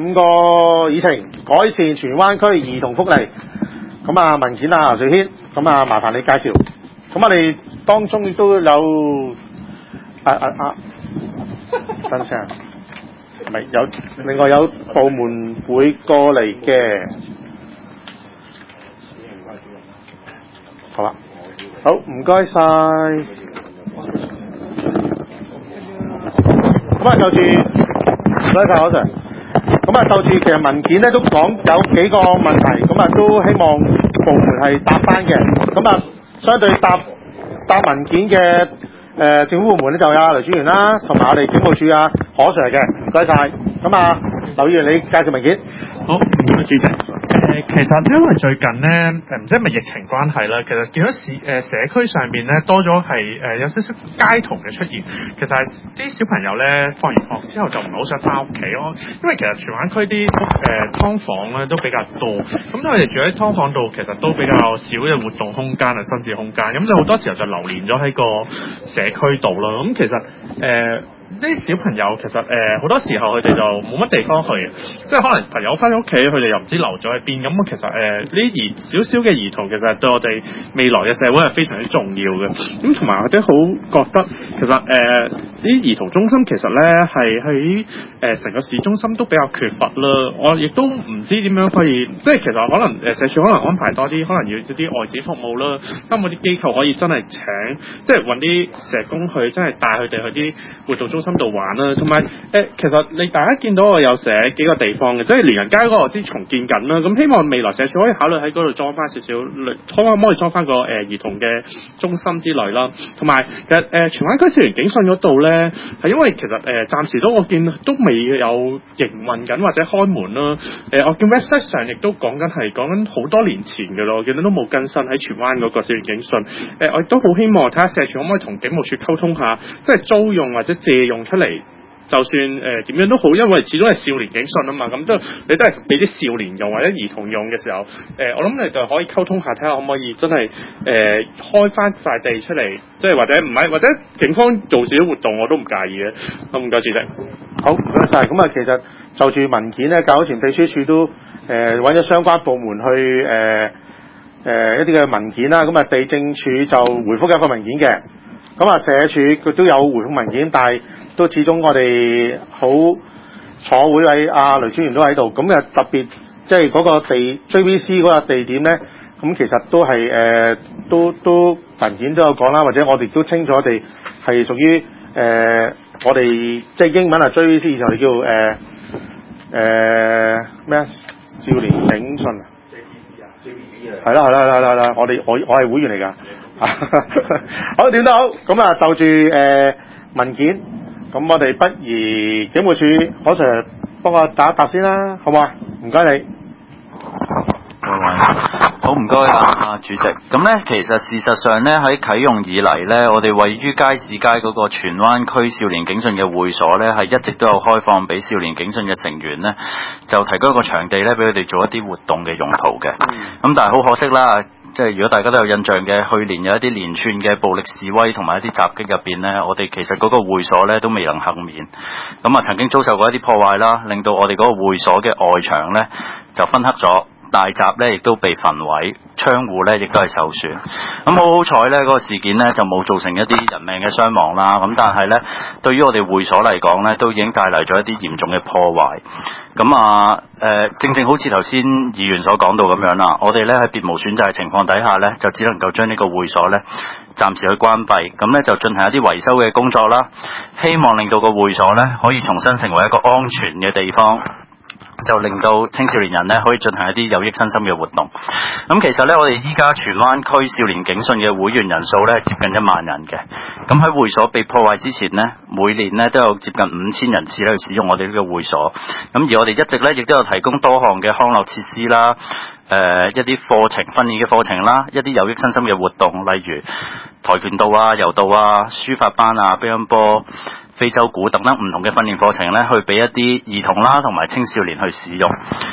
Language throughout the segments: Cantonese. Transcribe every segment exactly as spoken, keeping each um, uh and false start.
五個議程，改善荃灣區兒童福利。咁啊，文件啊，徐軒，咁啊，麻煩你介紹。咁我哋當中亦都有啊啊啊，等聲，唔係有另外有部門會過嚟嘅。好啊，好，唔該晒。咁啊，就住唔該晒，我 Sir。咁啊，就住其實文件咧都講有幾個問題，咁啊都希望部門係答翻嘅。咁啊，相對答答文件嘅誒、呃、政府部門咧就有阿雷專員啦，同埋我哋警務處啊何 Sir 嘅，唔該晒。咁啊，劉議員你介紹文件。 好，唔該主席。誒，其實因為最近咧，誒唔知係咪疫情關係啦，其實見到市誒、呃、社區上邊咧多咗係誒有少少街童嘅出現。其實係啲小朋友咧放完學之後就唔係好想翻屋企咯，因為其實荃灣區啲屋誒劏房咧都比較多，咁佢哋住喺劏房度，其實都比較少嘅活動空間啊、親子空間，咁就好多時候就流連咗喺個社區度啦。咁其實誒。呃啲小朋友其實誒好、呃、多時候佢哋就冇乜地方去，即係可能朋友翻屋企，佢哋又唔知留咗喺邊。咁其實誒呢啲兒少少嘅兒童，其實對我哋未來嘅社會係非常之重要嘅。咁同埋我哋好覺得其實誒啲、呃、兒童中心其實咧係喺誒成個市中心都比較缺乏啦。我亦都唔知點樣可以，即係其實可能誒社署可能安排多啲，可能要啲外展服務啦。有冇啲機構可以真係請，即係揾啲社工去真係帶佢哋去啲活動中心度玩啦，同埋誒，其實你大家見到我有寫幾個地方嘅，即係連人街嗰個我知重建緊啦。咁希望未來社署可以考慮喺嗰度裝翻少少，可唔可以裝翻個誒、呃、兒童嘅中心之類啦。同埋其實誒荃灣區少年警訊嗰度咧，係因為其實誒、呃、暫時都我見都未有營運緊或者開門啦。誒、呃、我見 website 上亦都講緊係講緊好多年前嘅咯，我見到都冇更新喺荃灣嗰個少年警訊。誒、呃、我亦都好希望睇下社署可唔可以同警務處溝通下，即係租用或者借用出嚟，就算誒點、呃、樣都好，因為始終係少年警訊啊嘛，咁都你都係俾啲少年用或者兒童用嘅時候，誒、呃、我諗你就可以溝通下，睇下可唔可以真係誒、呃、開翻塊地出嚟，即係或者唔係或者警方做少少活動我都唔介意嘅。好，唔該主席。 好，唔該晒。咁啊，其實就住文件咧，較早前秘書處都誒揾咗相關部門去誒誒、呃呃、一啲嘅文件啦。咁啊，地政處就回覆一個文件嘅。咁啊，社署佢都有回覆文件，但係都始終我哋好坐會喺阿雷專員都喺度，咁啊特別即係嗰個地 J V C 嗰個地點咧，咁其實都係誒、呃、都都文件都有講啦，或者我哋都清楚地係屬於誒、呃、我哋即係英文啊 J V C 就係叫誒誒咩啊少年警訊啊 J V C 啊，係啦係啦係啦係啦，我哋我我係會員嚟㗎。好，點都好，咁啊就住誒、呃、文件，咁我哋不如警務處何 Sir幫我答一答先啦，好唔好啊？唔該你。 好，唔該啊，主席。咁咧，其實事實上咧，喺啟用以嚟咧，我哋位於街市街嗰個荃灣區少年警訊嘅會所咧，係一直都有開放俾少年警訊嘅成員咧，就提供一個場地咧，俾佢哋做一啲活動嘅用途嘅。咁但係好可惜啦。即係如果大家都有印象嘅，去年有一啲連串嘅暴力示威同埋一啲襲擊入邊呢，我哋其實嗰個會所呢都未能幸免。咁啊，曾經遭受過一啲破壞啦，令到我哋嗰個會所嘅外牆呢就燻黑咗，大閘呢亦都被焚毀，窗戶呢亦都係受損。咁好好彩呢，嗰個事件呢就冇造成一啲人命嘅傷亡啦。咁但係呢，對於我哋會所嚟講呢，都已經帶嚟咗一啲嚴重嘅破壞。咁啊，誒、呃，正正好似頭先議員所講到咁樣啦，我哋咧喺別無選擇嘅情況底下咧，就只能夠將呢個會所咧暫時去關閉，咁咧就進行一啲維修嘅工作啦，希望令到個會所咧可以重新成為一個安全嘅地方。就令到青少年人咧可以進行一啲有益身心嘅活動。咁其實咧，我哋依家荃灣區少年警訊嘅會員人數咧接近一萬人嘅。咁喺會所被破壞之前呢，每年咧都有接近五千人次咧去使用我哋呢個會所。咁而我哋一直咧亦都有提供多項嘅康樂設施啦，誒、呃、一啲課程訓練嘅課程啦，一啲有益身心嘅活動，例如跆拳道啊、柔道啊、書法班啊、乒乓波、非洲鼓等等唔同嘅訓練課程咧，去俾一啲兒童啦同埋青少年去使用。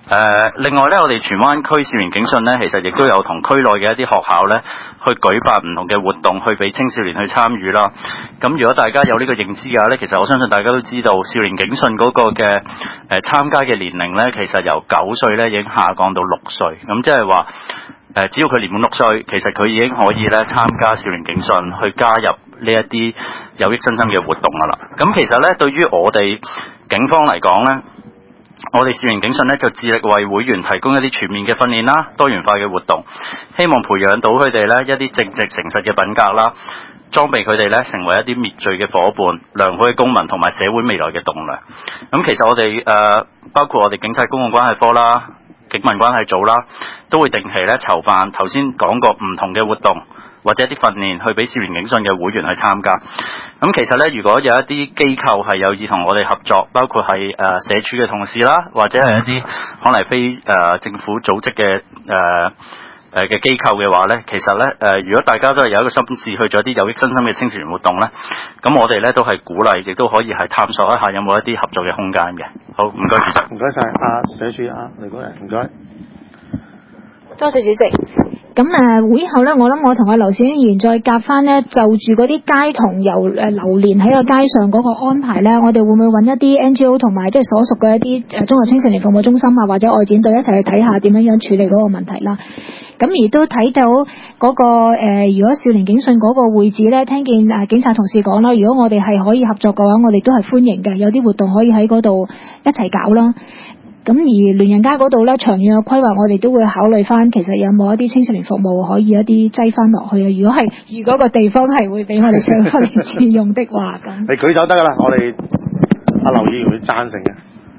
誒、呃，另外咧，我哋荃灣區少年警訊咧，其實亦都有同區內嘅一啲學校咧，去舉辦唔同嘅活動，去俾青少年去參與啦。咁如果大家有呢個認知嘅話咧，其實我相信大家都知道，少年警訊嗰個嘅誒、呃、參加嘅年齡咧，其實由九歲咧已經下降到六歲。咁即係話誒，只要佢年滿六歲，其實佢已經可以咧參加少年警訊，去加入呢一啲有益身心嘅活動噶啦。咁其實咧，對於我哋警方嚟講咧，我哋少年警訊咧就致力為會員提供一啲全面嘅訓練啦，多元化嘅活動，希望培養到佢哋咧一啲正直誠實嘅品格啦，裝備佢哋咧成為一啲滅罪嘅夥伴、良好嘅公民同埋社會未來嘅棟樑。咁其實我哋誒、呃、包括我哋警察公共關係科啦、警民關係組啦，都會定期咧籌辦頭先講過唔同嘅活動，或者一啲訓練去俾少年警訊嘅會員去參加。咁其實咧，如果有一啲機構係有意同我哋合作，包括係誒、呃、社署嘅同事啦，或者係一啲可能非誒、呃、政府組織嘅誒誒嘅機構嘅話咧，其實咧誒、呃，如果大家都係有一個心思去做一啲有益身心嘅青少年活動咧，咁我哋咧都係鼓勵，亦都可以係探索一下有冇一啲合作嘅空間嘅。好，唔該主席。 唔該晒，阿社署阿李高人，唔該。 多謝主席。咁誒、呃、會後咧，我諗我同阿劉小英議員再夾翻咧，就住嗰啲街童由誒流連喺個街上嗰個安排咧，我哋會唔會揾一啲 N G O 同埋即係所屬嘅一啲誒綜合青少年服務中心啊，或者外展隊一齊去睇下點樣樣處理嗰個問題啦。咁而都睇到嗰、那個誒、呃，如果少年警訊嗰個會址咧，聽見誒警察同事講啦，如果我哋係可以合作嘅話，我哋都係歡迎嘅，有啲活動可以喺嗰度一齊搞啦。咁而聯人街嗰度咧，長遠嘅規劃我哋都會考慮翻，其實有冇一啲青少年服務可以一啲擠翻落去啊？如果係，如果個地方係會俾我哋社福連署用的話，咁你舉手得噶啦，我哋阿劉議員會贊成嘅。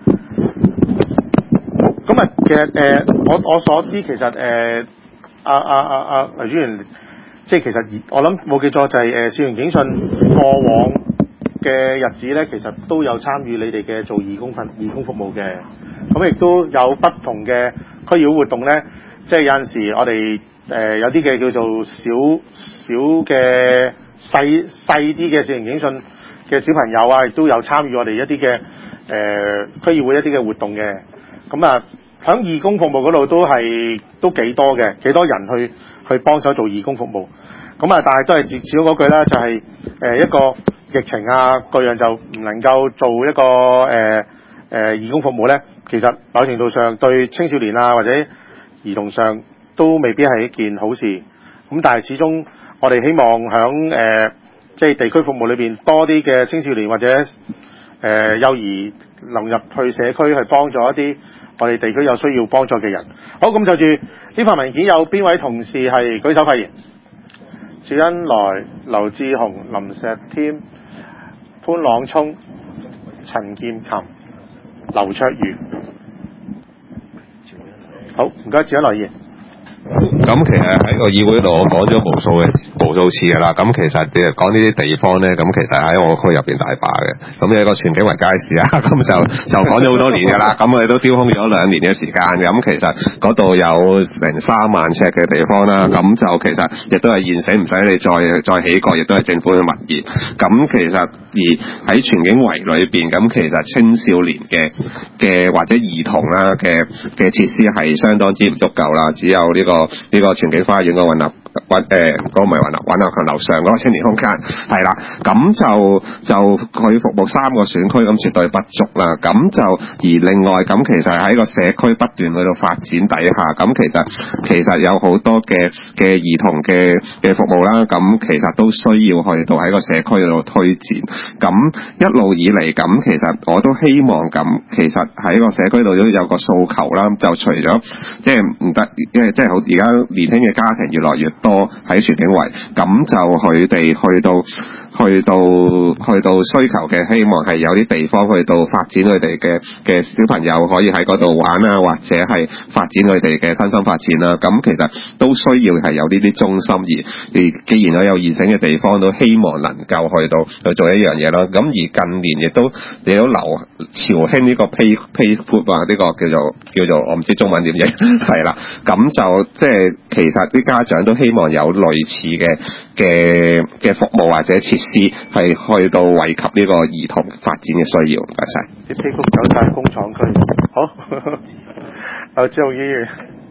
咁啊，其實誒、呃，我我所知其實誒，阿阿阿阿劉議員，即係其實我諗冇記錯就係、是、誒少年警訊過往嘅日子咧，其實都有參與你哋嘅做義工訓義工服務嘅。咁亦都有不同嘅區議會活動咧，即係有陣時我哋誒、呃、有啲嘅叫做小小嘅細細啲嘅少年警訊嘅小朋友啊，亦都有參與我哋一啲嘅誒區議會一啲嘅活動嘅。咁啊，響義工服務嗰度都係都幾多嘅，幾多人去去幫手做義工服務。咁啊，但係都係始終嗰句啦，就係、是、誒、呃、一個疫情啊，各樣就唔能夠做一個誒誒、呃呃、義工服務咧。其實某程度上對青少年啊或者兒童上都未必係一件好事。咁但係始終我哋希望響誒即係地區服務裏邊多啲嘅青少年或者誒、呃、幼兒流入去社區去幫助一啲我哋地區有需要幫助嘅人。好，咁就住呢份文件有邊位同事係舉手發言？邵恩來、劉志雄、林石添、潘朗聰、陳劍琴、劉卓如。好，唔該，邵恩來議員。 咁其實喺個議會度，我講咗無數嘅無數次㗎啦。咁其實你講呢啲地方咧，咁其實喺我區入邊大把嘅。咁有一個荃景圍街市啊，咁就就講咗好多年㗎啦。咁我哋都丟空咗兩年嘅時間。咁其實嗰度有成三萬尺嘅地方啦。咁就其實亦都係現成，唔使你再再起過，亦都係政府嘅物業。咁其實而喺荃景圍裏邊，咁其實青少年嘅嘅或者兒童啦嘅嘅設施係相當之唔足夠啦。只有呢、這個。呢個荃景花園個雲立雲誒嗰個唔係雲立雲立強樓上嗰個青年空間係啦，咁就就佢服務三個選區，咁絕對不足啦。咁就而另外咁其實喺個社區不斷去到發展底下，咁其實其實有好多嘅嘅兒童嘅嘅服務啦，咁其實都需要去到喺個社區度推展。咁一路以嚟咁，其實我都希望咁，其實喺個社區度都有個訴求啦。就除咗即係唔得，因為即係好。而家年輕嘅家庭越來越多喺荃景圍，咁就佢哋去到去到去到需求嘅希望係有啲地方去到發展佢哋嘅嘅小朋友可以喺嗰度玩啊，或者係發展佢哋嘅身心發展啦。咁其實都需要係有呢啲中心，而而既然我有現成嘅地方，都希望能夠去到去做一樣嘢啦。咁而近年亦都亦都流潮興呢個 pay pay food 啊，呢個叫做叫做我唔知中文點譯係啦。咁就即係其實啲家長都希望有類似嘅嘅嘅服務或者設施係去到惠及呢個兒童發展嘅需要。唔該晒。 啲 P 曲走晒工廠區。好， 好，志雄議員。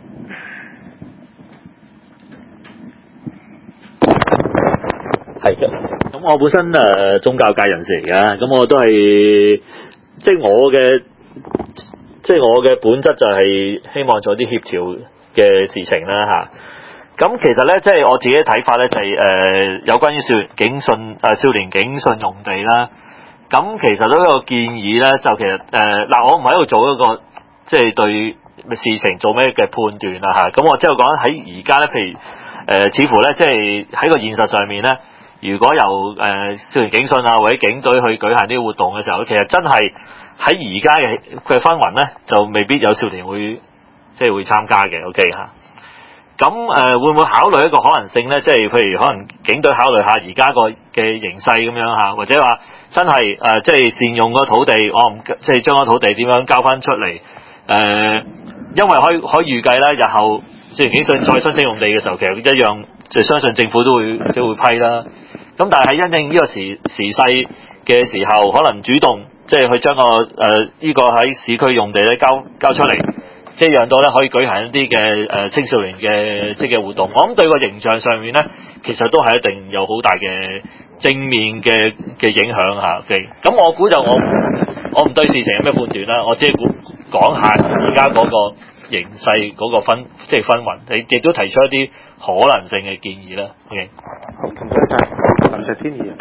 係嘅，咁我本身誒、呃、宗教界人士嚟嘅，咁我都係即係我嘅即係我嘅本質就係希望做啲協調嘅事情啦嚇。咁、啊、其實咧，即係我自己嘅睇法咧，就係、是、誒、呃、有關於少年警訊誒、呃、少年警訊用地啦。咁其實都有個建議咧，就其實誒嗱、呃，我唔喺度做一個即係對事情做咩嘅判斷啦嚇。咁、啊、我之後講喺而家咧，譬如誒、呃、似乎咧，即係喺個現實上面咧。如果由誒、呃、少年警訊啊或者警隊去舉行呢個活動嘅時候，其實真係喺而家嘅嘅氛圍咧，就未必有少年會即係會參加嘅。OK 嚇，咁誒、呃、會唔會考慮一個可能性咧？即係譬如可能警隊考慮下而家個嘅形勢咁樣嚇，或者話真係誒、呃、即係善用個土地，我唔即係將個土地點樣交翻出嚟？誒、呃，因為可以可以預計咧，日後少年警訊再申請用地嘅時候，其實一樣就相信政府都會都會批啦。咁但係因應呢個時時勢嘅時候，可能主動即係去將個誒呢、呃這個喺市區用地咧交交出嚟，即係讓到咧可以舉行一啲嘅誒青少年嘅即嘅活動。我諗對個形象上面咧，其實都係一定有好大嘅正面嘅嘅影響嚇。OK，咁我估就我我唔對事情有咩判斷啦，我只係估講下而家嗰個形勢嗰個氛即係氛圍，你亦都提出一啲可能性嘅建議啦。OK， 好，唔該晒。林石天議員。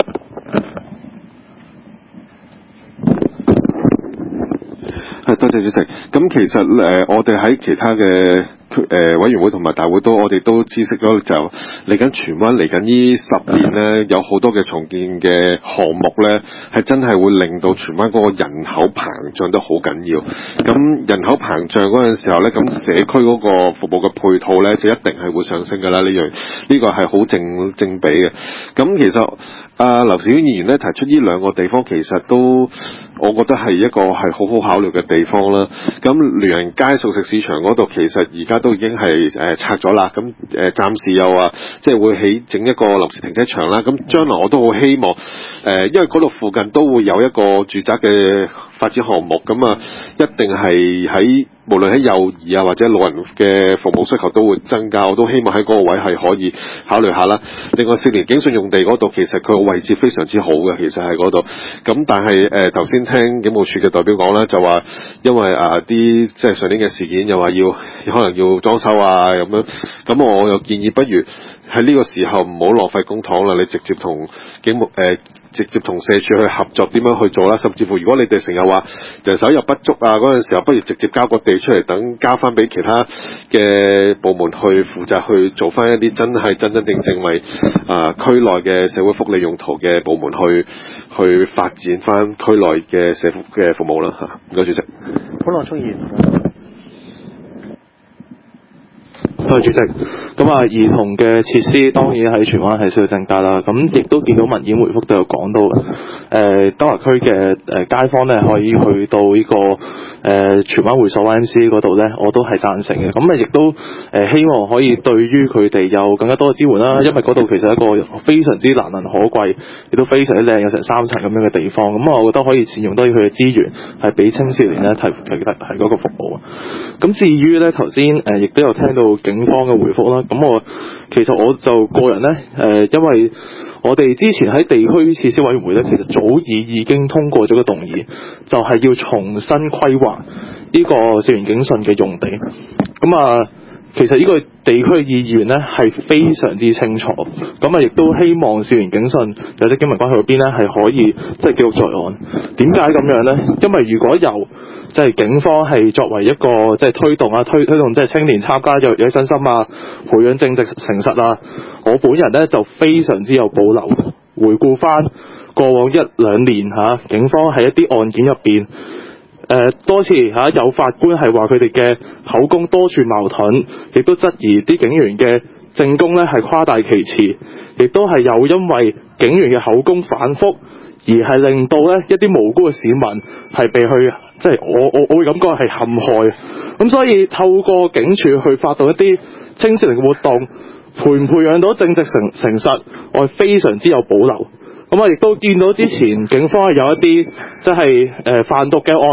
係，多謝主席。咁其實誒、呃，我哋喺其他嘅誒、呃、委員會同埋大會都，我哋都知悉咗，就嚟緊荃灣嚟緊呢十年咧，有好多嘅重建嘅項目咧，係真係會令到荃灣嗰個人口膨脹得好緊要。咁人口膨脹嗰陣時候咧，咁社區嗰個服務嘅配套咧，就一定係會上升㗎啦。呢樣呢個係好正正比嘅。咁其實阿劉兆佳議員咧提出呢兩個地方，其實都我覺得係一個係好好考慮嘅地方啦。咁聯仁街素食市場嗰度，其實而家都已經係誒、呃、拆咗啦。咁誒、呃、暫時又話即係會起整一個臨時停車場啦。咁將來我都好希望誒、呃，因為嗰度附近都會有一個住宅嘅發展項目，咁啊一定係喺無論喺幼兒啊或者老人嘅服務需求都會增加，我都希望喺嗰個位係可以考慮下啦。另外少年警訊用地嗰度，其實佢個位置非常之好嘅，其實喺嗰度。咁但係誒頭先聽警務處嘅代表講啦，就話因為啊啲即係上年嘅事件，又話要可能要裝修啊咁樣，咁我又建議不如喺呢個時候唔好浪費公帑啦，你直接同警務誒。呃直接同社署去合作點樣去做啦，甚至乎如果你哋成日話人手又不足啊嗰陣時候，不如直接交個地出嚟，等交翻俾其他嘅部門去負責去做翻一啲真係真真正正為啊、呃、區內嘅社會福利用途嘅部門去去發展翻區內嘅社福嘅服務啦嚇。唔該主席。 潘樂聰議員。 多謝主席。咁啊，兒童嘅設施當然喺荃灣係需要增加啦。咁亦都見到文件回覆都有講到，誒、呃、德華區嘅誒街坊咧可以去到呢、這個誒、呃、荃灣會所 Y M C A 嗰度咧，我都係贊成嘅。咁啊，亦都誒、呃、希望可以對於佢哋有更加多嘅支援啦。因為嗰度其實係一個非常之難能可貴，亦都非常之靚，有成三層咁樣嘅地方。咁啊，我覺得可以善用多啲佢嘅資源，係俾青少年咧提提提提嗰個服務啊。咁至於咧頭先誒亦都有聽到警方嘅回覆啦。咁我其實我就個人呢，誒、呃，因為我哋之前喺地區設施委員會呢，其實早已已經通過咗個動議，就係、是、要重新規劃呢個少年警訊嘅用地。咁啊，其實呢個地區議員呢係非常之清楚，咁啊，亦都希望少年警訊有啲警民關係嗰邊呢係可以即係記錄在案。點解咁樣呢？因為如果由即係警方係作為一個即係推動啊，推推動即係青年參加有有信心啊，培養正直誠實啊。我本人咧就非常之有保留。回顧翻過往一兩年嚇、啊，警方喺一啲案件入邊，誒、呃、多次嚇、啊、有法官係話佢哋嘅口供多處矛盾，亦都質疑啲警員嘅證供咧係誇大其詞，亦都係有因為警員嘅口供反覆，而係令到咧一啲無辜嘅市民係被去。即係我我我會感覺係陷害，咁所以透過警署去發動一啲青少年嘅活動，培唔培養到正直誠誠實，我係非常之有保留。咁啊，亦都見到之前警方係有一啲即係誒販毒嘅案，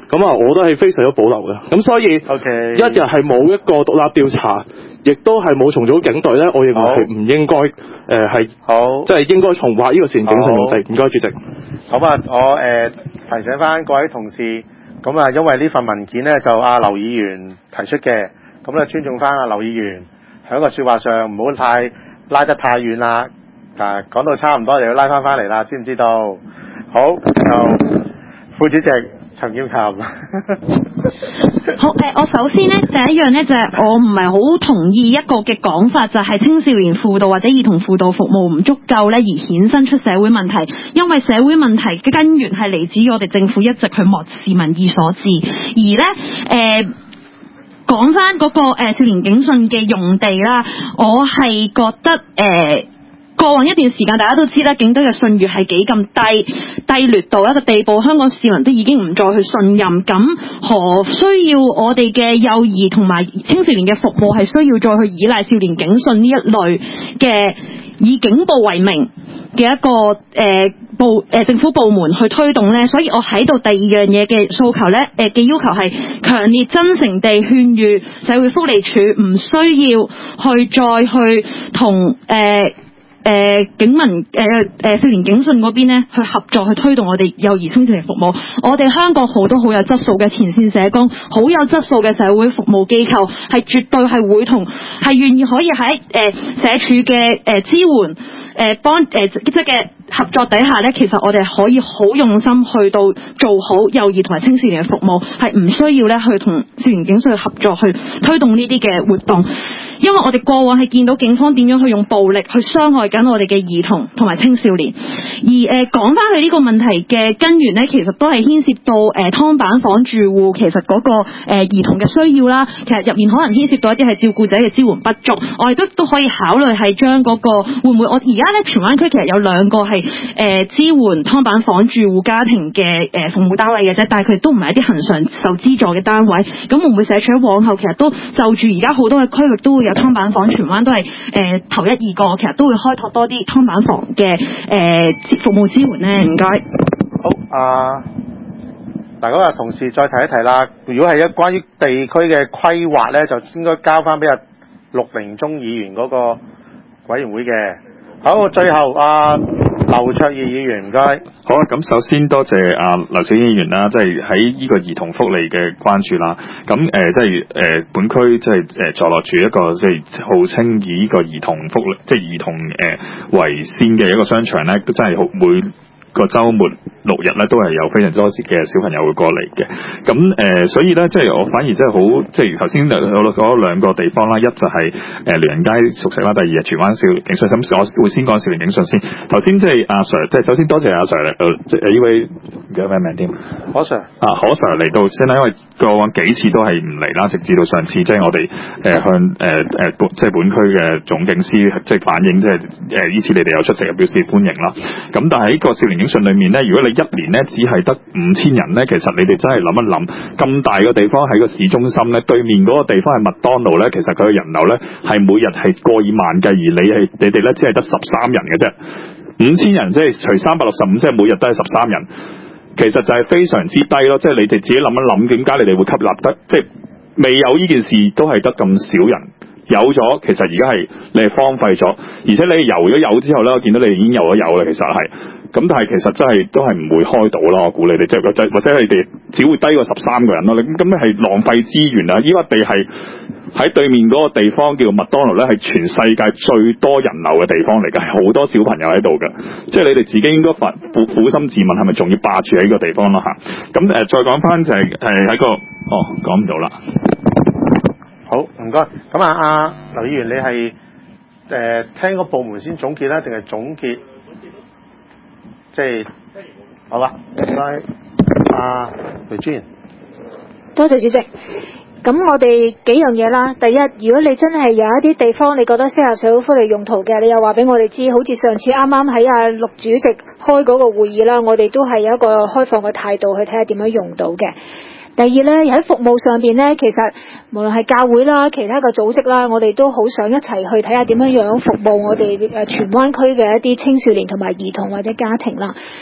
咁啊，我都係非常有保留嘅。咁所以 OK 一日係冇一個獨立調查，亦都係冇重組警隊咧，我認為係唔應該誒係好， 即係應該重劃呢個少年警訊用地。唔該，主席。 咁啊，我誒、呃、提醒翻各位同事，咁啊，因為呢份文件咧就阿劉議員提出嘅，咁咧尊重翻阿劉議員喺個説話上唔好太拉得太遠啦。啊，講到差唔多就要拉翻翻嚟啦，知唔知道？好，就副主席陳劍琴。 好誒、呃，我首先咧第一樣咧就係、是、我唔係好同意一個嘅講法，就係、是、青少年輔導或者兒童輔導服務唔足夠咧，而衍生出社會問題。因為社會問題嘅根源係嚟自於我哋政府一直去漠視民意所致，而咧誒講翻嗰個誒、呃、少年警訊嘅用地啦，我係覺得誒。呃過往一段時間，大家都知啦，警隊嘅信譽係幾咁低，低劣到一個地步，香港市民都已經唔再去信任。咁何需要我哋嘅幼兒同埋青少年嘅服務係需要再去依賴少年警訊呢一類嘅以警暴為名嘅一個誒、呃、部誒、呃、政府部門去推動呢？所以我喺度第二樣嘢嘅訴求呢，誒、呃、嘅要求係強烈真誠地勸喻社會福利署唔需要去再去同誒。呃誒、呃、警民誒誒、呃、少年警訊嗰邊咧，去合作去推動我哋幼兒青少年服務。我哋香港好多好有質素嘅前線社工，好有質素嘅社會服務機構，係絕對係會同係願意可以喺誒、呃、社署嘅誒支援。誒幫誒即嘅合作底下咧，其實我哋可以好用心去到做好幼兒同埋青少年嘅服務，係唔需要咧去同少年警訊合作去推動呢啲嘅活動。因為我哋過往係見到警方點樣去用暴力去傷害緊我哋嘅兒童同埋青少年。而誒講翻去呢個問題嘅根源咧，其實都係牽涉到誒劏板房住戶其實嗰、那個誒、呃、兒童嘅需要啦。其實入面可能牽涉到一啲係照顧者嘅支援不足，我哋都都可以考慮係將嗰個會唔會我而家咧荃灣區其實有兩個係誒、呃、支援劏板房住戶家庭嘅誒、呃、服務單位嘅啫，但係佢哋都唔係一啲恆常受資助嘅單位。咁會唔會社署喺往後其實都就住而家好多嘅區域都會有劏板房，荃灣都係誒、呃、頭一二個，其實都會開拓多啲劏板房嘅誒、呃、服務支援咧。唔該。 好啊，嗱咁啊，同事再提一提啦。如果係一關於地區嘅規劃咧，就應該交翻俾阿陸明忠議員嗰個委員會嘅。好，最後啊，劉卓義議員唔該。 好啊，咁首先多謝阿劉小英議員啦，即係喺呢個兒童福利嘅關注啦。咁誒，即係誒本區即係誒坐落住一個即係號稱以呢個兒童福利，即係兒童誒為先嘅一個商場咧，都真係好每個週末六日咧都係有非常多嘅小朋友會過嚟嘅。咁誒、呃，所以咧即係我反而真係好，即係頭先有講兩個地方啦，一就係誒聯仁街熟食啦，第二係荃灣少年警訊。咁我會先講少年警訊先。頭先即係阿 Sir，即係首先多謝阿 Sir 嚟到，即係呢位唔記得咩名添？可 Sir 啊，可 Sir 嚟到先啦，因為過往幾次都係唔嚟啦，直至到上次即係我哋誒、呃、向誒誒、呃、即係本區嘅總警司即係反映，即係誒呢次你哋有出席，表示歡迎啦。咁但係喺個少年警訊裏面咧，如果你一年咧只係得五千人咧，其實你哋真係諗一諗，咁大個地方喺個市中心咧，對面嗰個地方係麥當勞咧，其實佢嘅人流咧係每日係過二萬計，而你係你哋咧只係得十三人嘅啫。五千人即係除三百六十五，即係每日都係十三人，其實就係非常之低咯。即係你哋自己諗一諗，點解你哋會吸納得？即係未有呢件事都係得咁少人。有咗，其實而家係你係荒廢咗，而且你遊咗有之後咧，我見到你哋已經遊咗有啦，其實係，咁但係其實真係都係唔會開到啦，我估你哋即係或者或者你哋只會低過十三個人咯，你咁咁係浪費資源啊！依個地係喺對面嗰個地方叫麥當勞咧，係全世界最多人流嘅地方嚟㗎，係好多小朋友喺度㗎，即係你哋自己應該反苦苦心自問，係咪仲要霸住喺呢個地方咯嚇？咁誒、呃，再講翻就係誒喺個哦講唔到啦。 好，唔該。咁啊，阿劉議員，你係誒、呃、聽個部門先總結啦，定係總結？即係好啦，唔該。阿雷專員， 多謝主席。咁我哋幾樣嘢啦。第一，如果你真係有一啲地方你覺得適合社會福利用途嘅，你又話俾我哋知。好似上次啱啱喺阿陸主席開嗰個會議啦，我哋都係有一個開放嘅態度去睇下點樣用到嘅。第二呢，喺服務上邊呢，其實無論係教會啦、其他嘅組織啦，我哋都好想一齊去睇下點樣樣服務我哋誒荃灣區嘅一啲青少年同埋兒童或者家庭啦。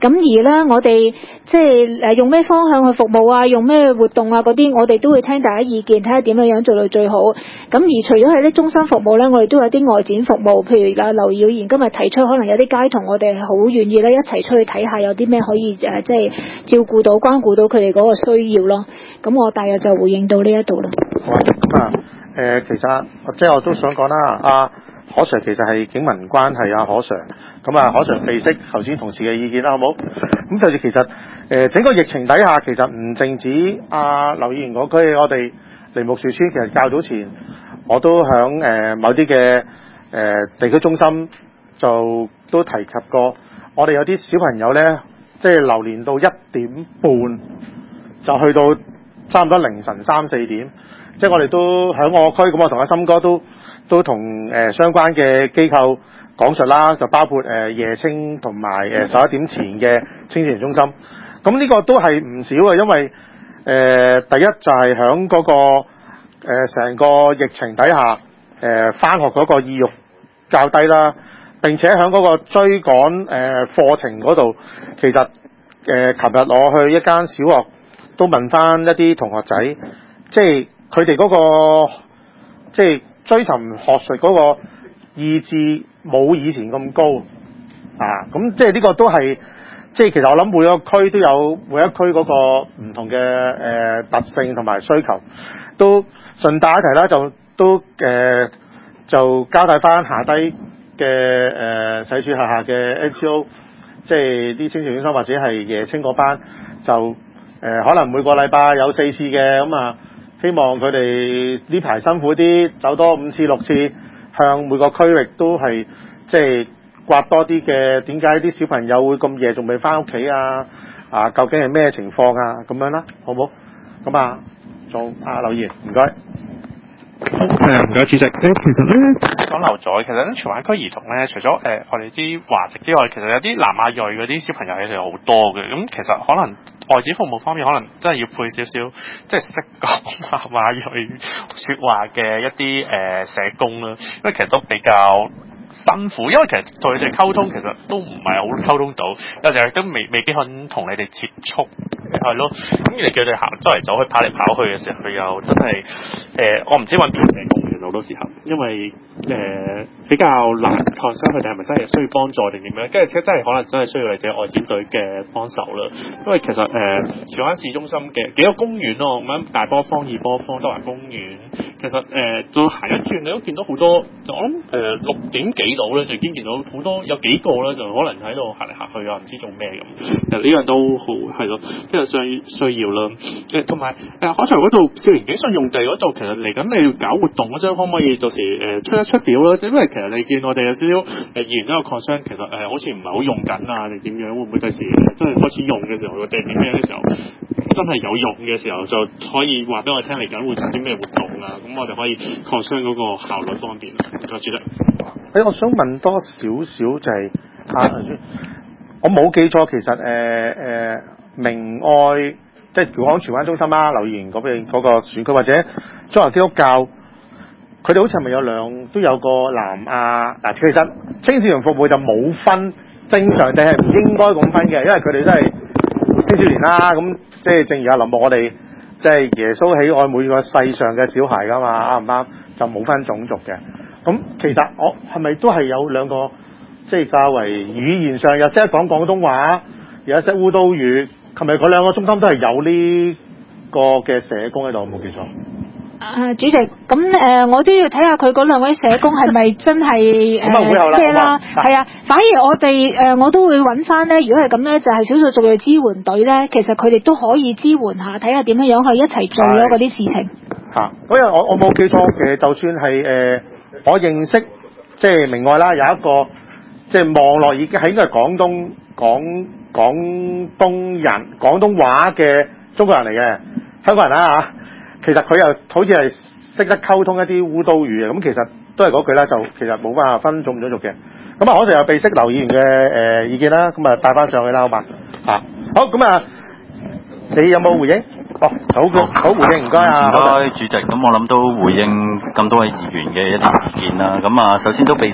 咁而咧我哋即係誒用咩方向去服務啊，用咩活動啊嗰啲，我哋都會聽大家意見，睇下點樣樣做到最好。咁而除咗係啲中心服務咧，我哋都有啲外展服務，譬如啊劉耀賢今日提出，可能有啲街童我哋好願意咧一齊出去睇下，有啲咩可以誒、呃、即係照顧到關顧到佢哋嗰個需要咯。咁我大約就回應到呢一度啦。 好啊，咁啊誒，其實即係我都想講啦，阿何 Sir 其實係警民關係啊，何 Sir，咁啊何 Sir 備悉頭先同事嘅意見啦，好冇？咁就其實誒、呃、整個疫情底下，其實唔淨止阿劉議員嗰區，我哋梨木樹村其實較早前我都響誒、呃、某啲嘅誒地區中心就都提及過，我哋有啲小朋友咧，即係流連到一點半就去到差唔多凌晨三四點，即係我哋都響我區，咁我同阿森哥都都同誒、呃、相關嘅機構講述啦，就包括誒、呃、夜青同埋誒十一點前嘅青少年中心。咁呢個都係唔少嘅，因為誒、呃、第一就係響嗰個誒成、呃、個疫情底下誒返學嗰個意欲較低啦，並且響嗰個追趕誒課程嗰度，其實誒琴日我去一間小學都問翻一啲同學仔，即係佢哋嗰個即係追尋學術嗰個意志冇以前咁高啊！咁即係呢個都係即係其實我諗每一個區都有每一區嗰個唔同嘅誒、呃、特性同埋需求，都順帶一提啦，就都誒、呃、就交代翻下低嘅誒社署轄下嘅 N G O， 即係啲青少年中心或者係夜青嗰班，就誒、呃、可能每個禮拜有四次嘅咁啊。希望佢哋呢排辛苦啲，走多五次六次，向每個區域都係即係刮多啲嘅。點解啲小朋友會咁夜仲未翻屋企啊？啊，究竟係咩情況啊？咁樣啦，好唔好？咁啊，仲啊劉議員，唔該。 好誒，唔該主席。誒，其實咧講漏咗，其實咧荃灣區兒童咧，除咗誒、呃、我哋啲華籍之外，其實有啲南亞裔嗰啲小朋友其實好多嘅。咁其實可能外展服務方面，可能真係要配少少，即係識講南亞裔説話嘅一啲誒、呃、社工啦。因為其實都比較辛苦，因為其實同佢哋溝通其實都唔係好溝通到，有時候都未未必肯同你哋接觸，係咯。咁你叫佢哋行周嚟走去跑嚟跑去嘅時候，佢又真係誒、呃，我唔知揾邊個社工，其實好多時候，因為誒、呃、比較難 concern 佢哋係咪真係需要幫助定點樣，跟住真係可能真係需要你哋外展隊嘅幫手啦。因為其實誒荃灣市中心嘅幾個公園咯，咁樣大波坊、二波坊、德華公園，其實誒再行一轉，你都見到好多，就我諗誒六點幾度咧，就已經見到好多有幾個咧，就可能喺度行嚟行去啊，唔知做咩咁。其實呢樣都好係咯，即係需需要啦。誒同埋誒海翔嗰度少年警訊用地嗰度，其實嚟緊你要搞活動嗰陣，可唔可以到時誒、呃、出一出表啦？因為其實你見我哋有少少誒議員都有 concern，其實誒、呃、好似唔係好用緊啊，定點樣？會唔會第時真係開始用嘅時候，個地點咩嘅時候，真係有用嘅時候，就可以話俾我聽嚟緊會做啲咩活動啊？咁我哋可以 concern 嗰個效率方面。唔該，主席。 誒，我想問多少少就係、是、啊，我冇記錯，其實誒誒、呃、明愛即係講荃灣中心啦、劉議員嗰邊嗰個選區或者中華基督教，佢哋好似係咪有兩都有個南亞嗱？其實青少年服務就冇分正常定係唔應該咁分嘅，因為佢哋都係青少年啦。咁即係正如阿林木，我哋即係耶穌喜愛每個世上嘅小孩㗎嘛，啱唔啱？就冇分種族嘅。咁其實我係咪都係有兩個，即係較為語言上有識講廣東話，有識烏都語，係咪嗰兩個中心都係有呢個嘅社工喺度？冇記錯。 啊，主席，咁誒、呃，我都要睇下佢嗰兩位社工係咪真係誒咩啦？係啊，反而我哋誒、呃、我都會揾翻咧。如果係咁咧，就係、是、少數族裔支援隊咧，其實佢哋都可以支援下，睇下點樣樣去一齊做咗嗰啲事情。 嚇，因為我我冇記錯嘅，就算係誒。呃我認識即係明愛啦，有一個即係望落已經係應該係廣東廣廣東人廣東話嘅中國人嚟嘅香港人啦嚇。其實佢又好似係識得溝通一啲烏都語嘅，咁其實都係嗰句啦，就其實冇辦法分種唔種族嘅。咁啊，我哋又備悉劉議員嘅誒意見啦，咁啊帶翻上去啦，好嘛嚇？好，咁啊，你有冇回應？哦，好嘅，好回應，唔該啊， 唔該主席。咁我諗都回應咁多位議員嘅一啲意見啦。咁啊，首先都備悉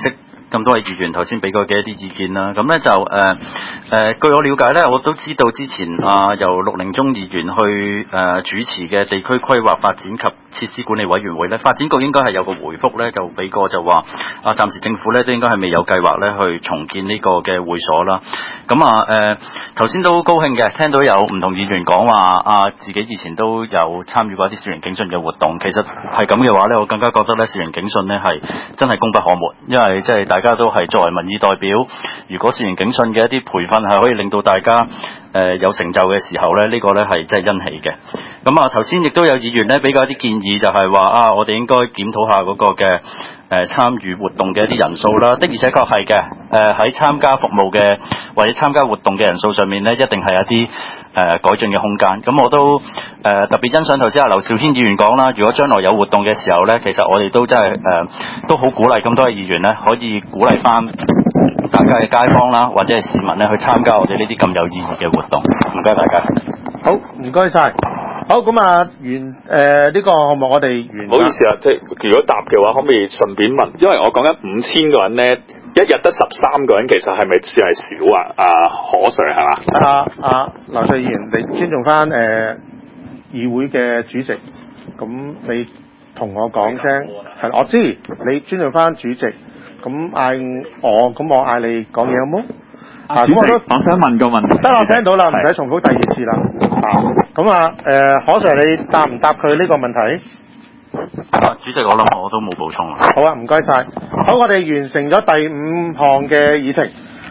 咁多位議員頭先俾過嘅一啲意見啦。咁咧就誒誒、呃呃，據我了解咧，我都知道之前啊、呃、由陸寧宗議員去誒、呃、主持嘅地區規劃發展及設施管理委員會咧，發展局應該係有個回覆咧，就俾過就話啊，暫時政府咧都應該係未有計劃咧去重建呢個嘅會所啦。咁啊誒頭先都高興嘅，聽到有唔同議員講話啊，自己以前都有參與過一啲少年警訊嘅活動。其實係咁嘅話咧，我更加覺得咧少年警訊咧係真係功不可沒，因為即係大家都係作為民意代表，如果少年警訊嘅一啲培訓係可以令到大家誒、呃、有成就嘅時候咧，呢、這個咧係真係欣喜嘅。咁啊頭先亦都有議員咧俾過一啲建議，就係話啊，我哋應該檢討下嗰個嘅誒參與活動嘅一啲人數啦。的而且確係嘅，誒喺參加服務嘅或者參加活動嘅人數上面咧，一定係有啲誒、呃、改進嘅空間。咁我都誒、呃、特別欣賞頭先阿劉兆軒議員講啦，如果將來有活動嘅時候咧，其實我哋都真係誒、呃、都好鼓勵咁多位議員咧，可以鼓勵翻大家嘅街坊啦，或者係市民咧去參加我哋呢啲咁有意義嘅活動。唔該大家。 好，唔該晒。好，咁啊，完誒呢個項目我哋完。 唔好意思啊，即係如果答嘅話，可唔可以順便問？因為我講緊五千個人咧，一日得十三個人，其實係咪算係少啊？啊，何 Sir 係嘛？ 啊啊，劉瑞議員，你尊重翻誒、呃、議會嘅主席，咁你同我講聲，係我知你尊重翻主席，咁嗌我，咁我嗌你講嘢好冇？啊，主席，我， 我想問個問題。 得啦，我聽到啦，唔使重複第二次啦。啊，咁啊，誒，何 Sir 你答唔答佢呢個問題？ 啊，主席，我諗我都冇補充啦。 好啊，唔該晒。好，我哋完成咗第五項嘅議程。